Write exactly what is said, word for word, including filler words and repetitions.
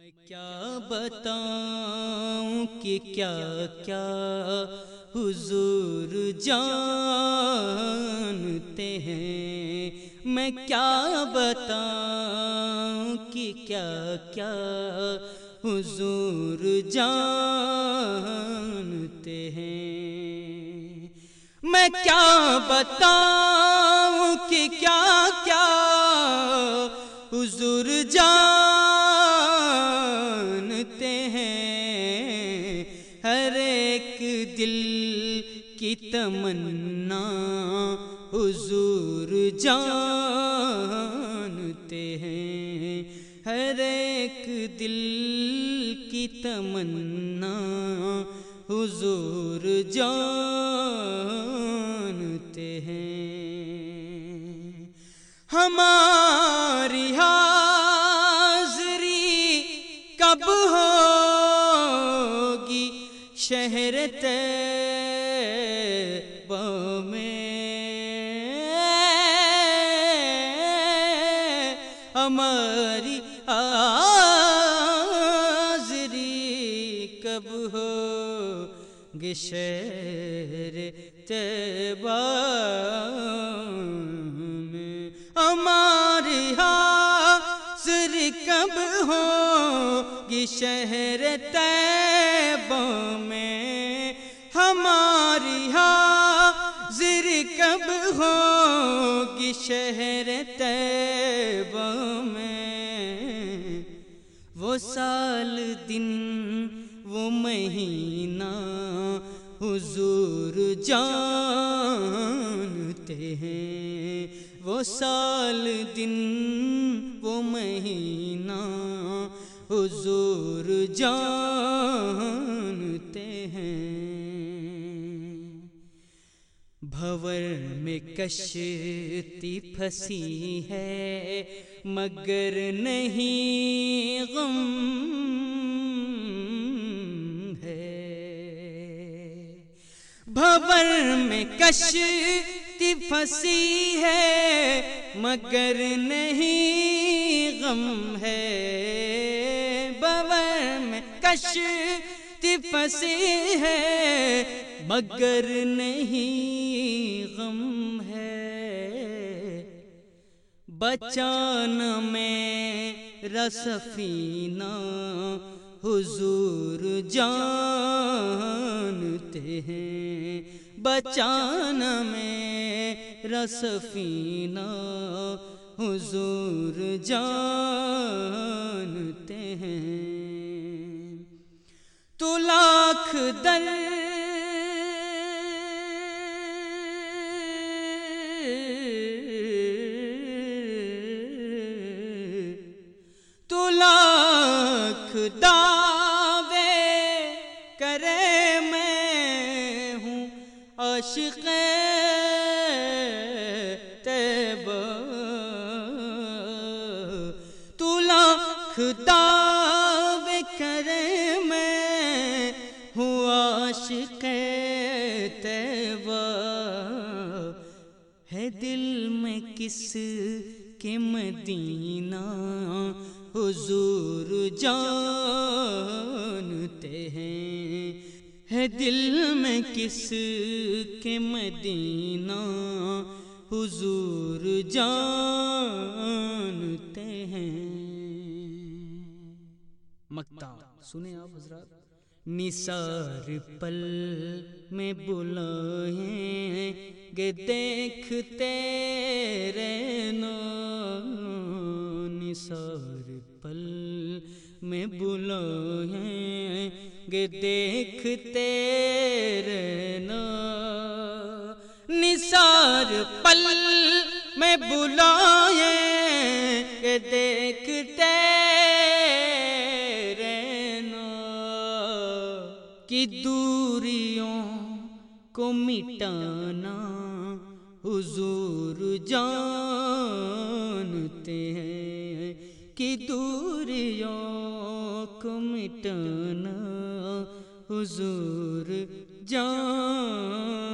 میں کیا بتاؤں کہ کیا کیا حضور جانتے ہیں، میں کیا بتاؤں کہ کیا کیا حضور جانتے ہیں، میں کیا بتاؤں کہ کیا کیا حضور جانتے ہیں، ہر ایک دل کی تمنا حضور جانتے ہیں، ہر ایک دل کی تمنا حضور جانتے ہیں۔ ہماری حاضری کب ہوگی شہر طیبہ میں، ہماری حاضری کب ہوگی شہر طیبہ میں، ہماری حاضری کب ہوگی شہر طیبہ میں، ہماری حاضری کب ہوگی شہر طیبہ میں، وہ سال دن وہ مہینہ حضور جانتے ہیں، وہ سال دن وہ مہینہ حضور جانتے ہیں۔ بھور میں کشتی پھنسی ہے مگر نہیں غم ہے، بھور میں کشتی پھنسی ہے مگر نہیں غم ہے، بھور میں کشتی پھنسی ہے مگر نہیں غم ہے، بچانا میرا سفینہ حضور جانتے ہیں، بچانا میرا سفینہ حضور جانتے ہیں۔ تو لاکھ در تو لاکھ دعوے کرے میں ہوں عاشق طیبہ، تو لاکھ دعوے کرے میں ہوں عاشق طیبہ، ہے دل میں کس کے مدینہ حضور جانتے ہیں، ہے دل میں کس کے مدینہ حضور جانتے ہیں۔ مقطع سنیں آپ حضرات۔ نثار پل میں بلائیں گے دیکھتے رہنا، نثار پل میں بلائیں گے دیکھتے رہنا، نثار پل میں بلائیں گے دیکھتے رہنا، کہ دوریوں کو مٹانا حضور جانتے ہیں، کہ دوریوں کو مٹانا حضور جانتے